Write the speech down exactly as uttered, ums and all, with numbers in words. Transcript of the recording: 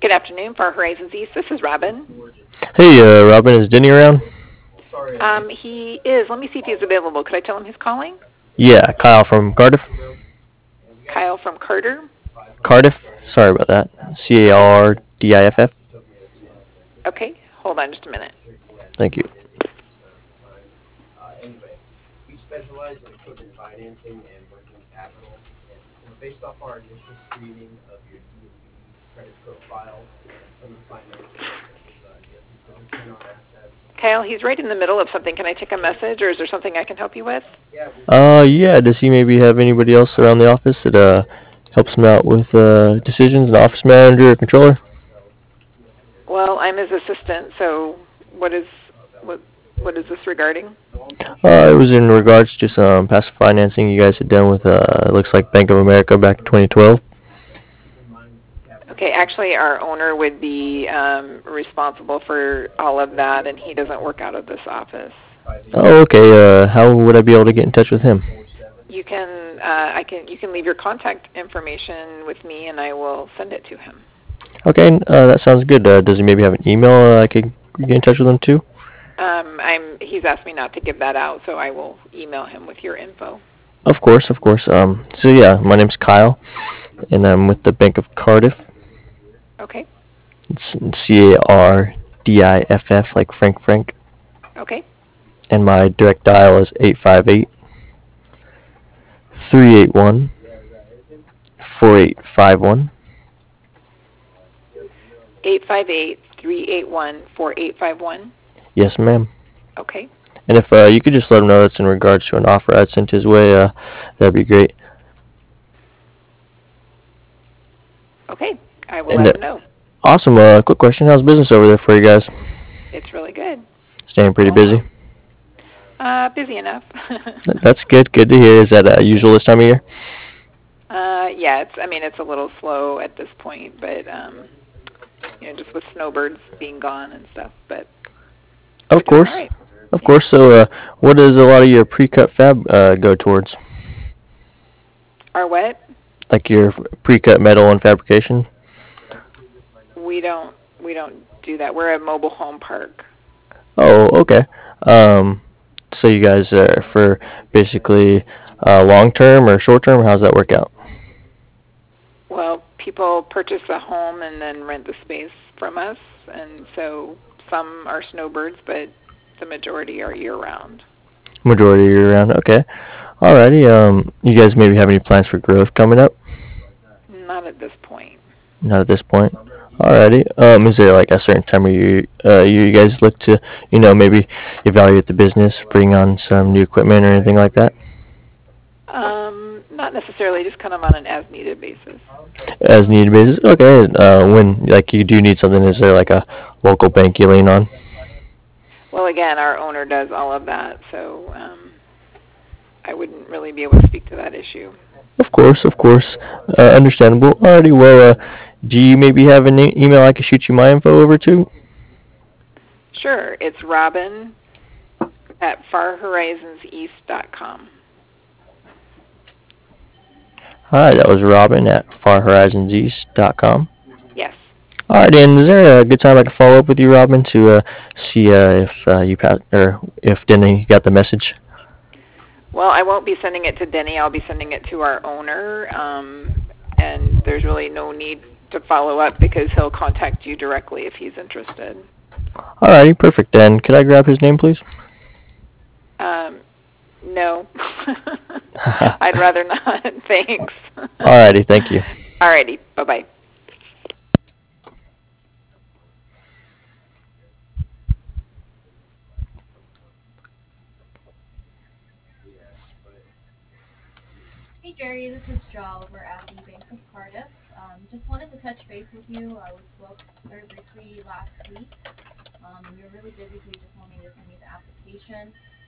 Good afternoon, Far Horizons East. This is Robin. Hey, uh, Robin, is Denny around? Um, he is. Let me see if he's available. Could I tell him who's calling? Yeah, Kyle from Cardiff. Kyle from Carter. Cardiff? Sorry about that. C A Okay. R D I F F. Okay. Hold on just a minute. Thank you. Kyle, he's right in the middle of something. Can I take a message, or is there something I can help you with? Uh, yeah, does he maybe have anybody else around the office that, uh, helps him out with, uh, decisions, an office manager or controller? Well, I'm his assistant, so what is what what is this regarding? Uh, it was in regards to some passive financing you guys had done with, uh, it looks like Bank of America back in twenty twelve. Okay, actually, our owner would be um, responsible for all of that, and he doesn't work out of this office. Oh, okay, uh, how would I be able to get in touch with him? You can uh, I can you can leave your contact information with me, and I will send it to him. Okay, uh, that sounds good. Uh, does he maybe have an email uh, I could get in touch with him too? Um, I'm he's asked me not to give that out, so I will email him with your info. Of course, of course. Um, so yeah, my name's Kyle, and I'm with the Bank of Cardiff. Okay. It's C A R D I F F, like Frank Frank. Okay. And my direct dial is eight five eight, three eight one, four eight five one. Eight five eight three eight one four eight five one. Yes, ma'am. Okay. And if uh, you could just let him know that's in regards to an offer I'd sent his way, uh, that'd be great. Okay. I will And let uh, him know. awesome. Uh, quick question: how's business over there for you guys? It's really good. Staying pretty Going busy. well. Uh, busy enough. That's good. Good to hear. Is that uh, usual this time of year? uh, yeah, it's I mean it's a little slow at this point, but um, you know, just with snowbirds being gone and stuff, but we're Of doing all course. right. Of Yeah. course. So, uh, what does a lot of your pre-cut fab uh, go towards? Our what? Like your pre-cut metal and fabrication? We don't we don't do that. We're a mobile home park. Oh, okay. Um, so you guys are for basically uh, long term or short term? How's that work out? Well, people purchase a home and then rent the space from us, and so some are snowbirds, but the majority are year round. Majority year round. Okay. Alrighty. Um, you guys maybe have any plans for growth coming up? Not at this point. Not at this point. Alrighty. Um, is there like a certain time of year uh, you guys look to, you know, maybe evaluate the business, bring on some new equipment or anything like that? Um, not necessarily, just kind of on an as-needed basis. As needed basis. Okay. Uh, when like you do need something, is there like a local bank you lean on? Well, again, our owner does all of that, so um, I wouldn't really be able to speak to that issue. Of course, of course. Uh, understandable. Alrighty. Well, uh, do you maybe have an e- email I could shoot you my info over to? Sure, it's Robin at far horizons east dot com. Alright, that was Robin at far horizons east dot com. Yes. Alright, and is there a good time I can follow up with you, Robin, to uh, see uh, if uh, you pa- or if Denny got the message? Well, I won't be sending it to Denny. I'll be sending it to our owner, um, and there's really no need to follow up because he'll contact you directly if he's interested. Alrighty, perfect. Then could I grab his name, please? Um, no, I'd rather not. Thanks. Alrighty, thank you. Alrighty, bye bye. Hey Jerry, this is Jo over at the Bank of Cardiff. Um, just wanted to touch base with you. Uh, we spoke very briefly last week. Um, we were really busy, so you just wanted me to send you the application.